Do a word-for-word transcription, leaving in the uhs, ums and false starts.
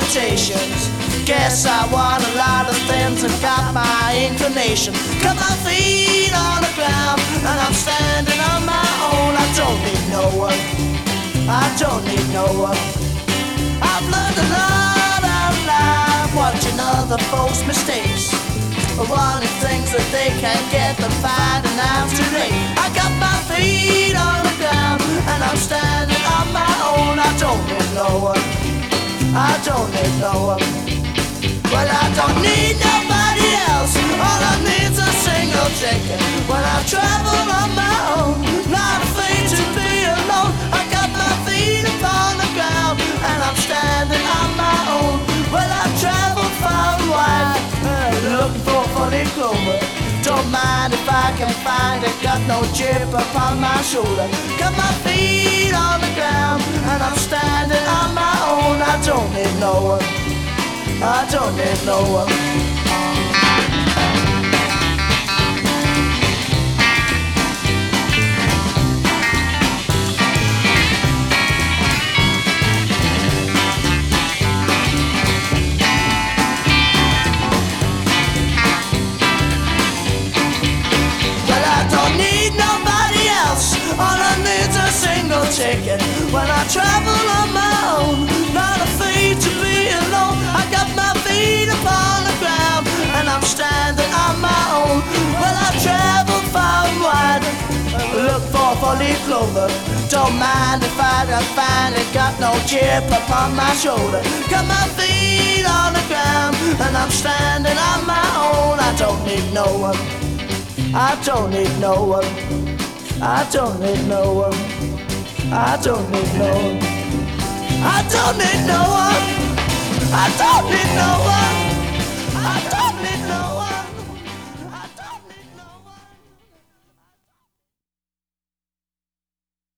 quotations. Guess I want a lot of things and got my inclination. Got my feet on the ground and I'm standing on my own. I don't need no one, I don't need no one. I've learned a lot out of life watching other folks' mistakes, wanting things that they can't get and finding out too late. I got my feet on the ground and I'm standing on my own. I don't need no one, I don't need no one. Well, I don't need nobody else. All I need's a single ticket. When I travel on my own, not afraid to be alone. I got my feet upon the ground and I'm standing on my own. Well, I travel far and wide, uh, looking for funny clover. Don't mind if I can find it. Got no chip upon my shoulder. Got my feet on the ground and I'm standing on my own. I don't need no one, I don't need no one. Well, I don't need nobody else. All I need's a single ticket. When I travel on my own, not afraid to be alone. I got my feet upon the ground and I'm standing on my own. Well, I travel far and wide, look for four-leaf clover. Don't mind if I don't find it. Got no chip upon my shoulder. Got my feet on the ground and I'm standing on my own. I don't need no one, I don't need no one, I don't need no one, I don't need no one, I don't need no one, I don't need no one.